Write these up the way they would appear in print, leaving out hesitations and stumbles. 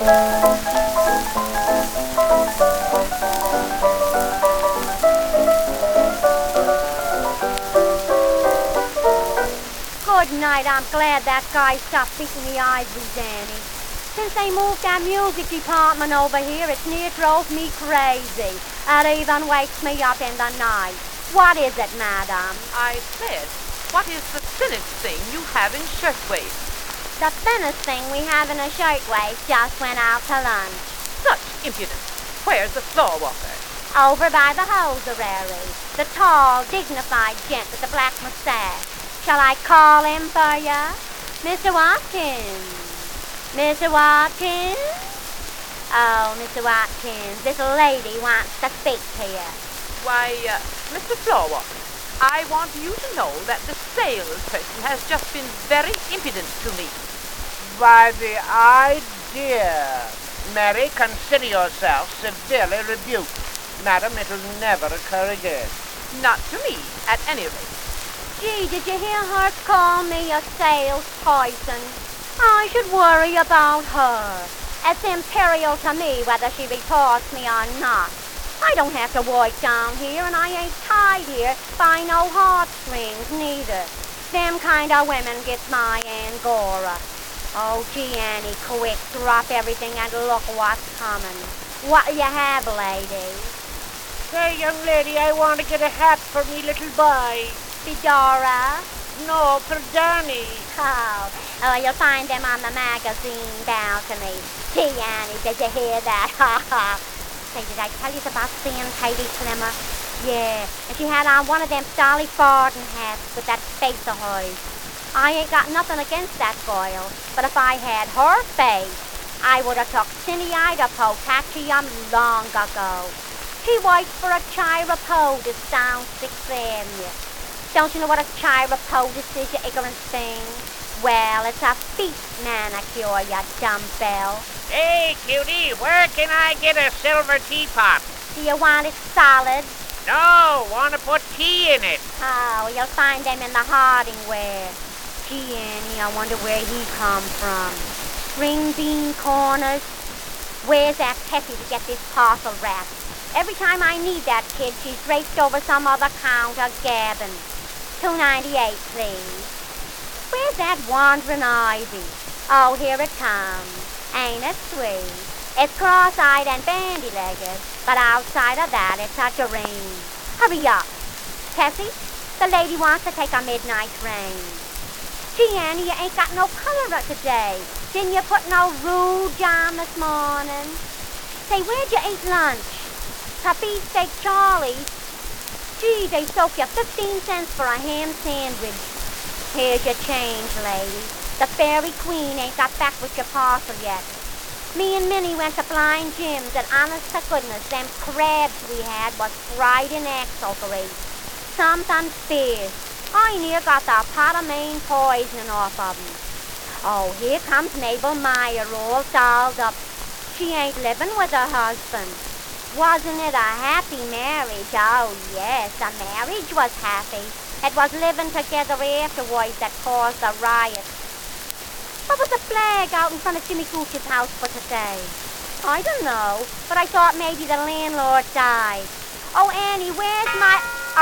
Good night. I'm glad that guy stopped beating the ivory, Danny. Since they moved that music department over here, it's near drove me crazy. It even wakes me up in the night. What is it, madam? I said, what is the thinnest thing you have in shirtwaist? The thinnest thing we have in a shirtwaist just went out to lunch. Such impudence. Where's the floor walker? Over by the hosiery. The tall, dignified gent with the black mustache. Shall I call him for ya? Mr. Watkins. Mr. Watkins? Oh, Mr. Watkins, this lady wants to speak to you. Why, Mr. Floorwalker, I want you to know that the salesperson has just been very impudent to me. By the idea. Mary, consider yourself severely rebuked. Madam, it will never occur again. Not to me, at any rate. Gee, did you hear her call me a sales person? I should worry about her. It's imperial to me whether she reports me or not. I don't have to work down here, and I ain't tied here by no heartstrings neither. Them kind of women gets my Angora. Oh, gee, Annie, quick, drop everything and look what's coming. What'll you have, lady? Say, young lady, I want to get a hat for me little boy. Fedora? No, for Danny. Oh, you'll find them on the magazine balcony. Gee, Annie, did you hear that? Ha ha. Say, did I tell you about seeing Katie Slimmer? Yeah, and she had on one of them Dolly Parton hats with that face of hers. I ain't got nothing against that girl, but if I had her face, I would have took Cindy-Ida Potassium long ago. She works for a chiropodist down 6th Avenue. Don't you know what a chiropodist is, you ignorant thing? Well, it's a feet manicure, you dumbbell. Hey, cutie, where can I get a silver teapot? Do you want it solid? No, want to put tea in it. Oh, you'll find them in the Hardingware. Gee, Annie, I wonder where he come from. String bean corners? Where's that Tessie to get this parcel wrapped? Every time I need that kid, she's raced over some other counter gabbing. $2.98, please. Where's that wandering ivy? Oh, here it comes. Ain't it sweet? It's cross-eyed and bandy-legged, but outside of that, it's a dream. Hurry up. Tessie, the lady wants to take a midnight rain. Gee, Annie, you ain't got no color today. Didn't you put no rouge on this morning? Say, where'd you eat lunch? Tuffy Steak Charlie's? Gee, they soak you 15 cents for a ham sandwich. Here's your change, lady. The Fairy Queen ain't got back with your parcel yet. Me and Minnie went to Blind Jim's, and honest to goodness, them crabs we had was fried in axle grease. Something fierce. I near got the pot of Maine poisoning off of 'em. Oh, here comes Mabel Meyer all dolled up. She ain't living with her husband. Wasn't it a happy marriage? Oh, yes, the marriage was happy. It was living together afterwards that caused the riot. What was the flag out in front of Jimmy Gooch's house for today? I don't know, but I thought maybe the landlord died. Oh, Annie, where's my...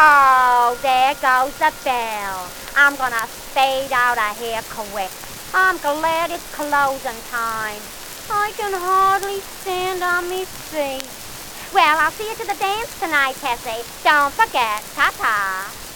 Oh, there goes the bell. I'm gonna fade out of here quick. I'm glad it's closing time. I can hardly stand on me feet. Well, I'll see you to the dance tonight, Tessie. Don't forget. Ta-ta.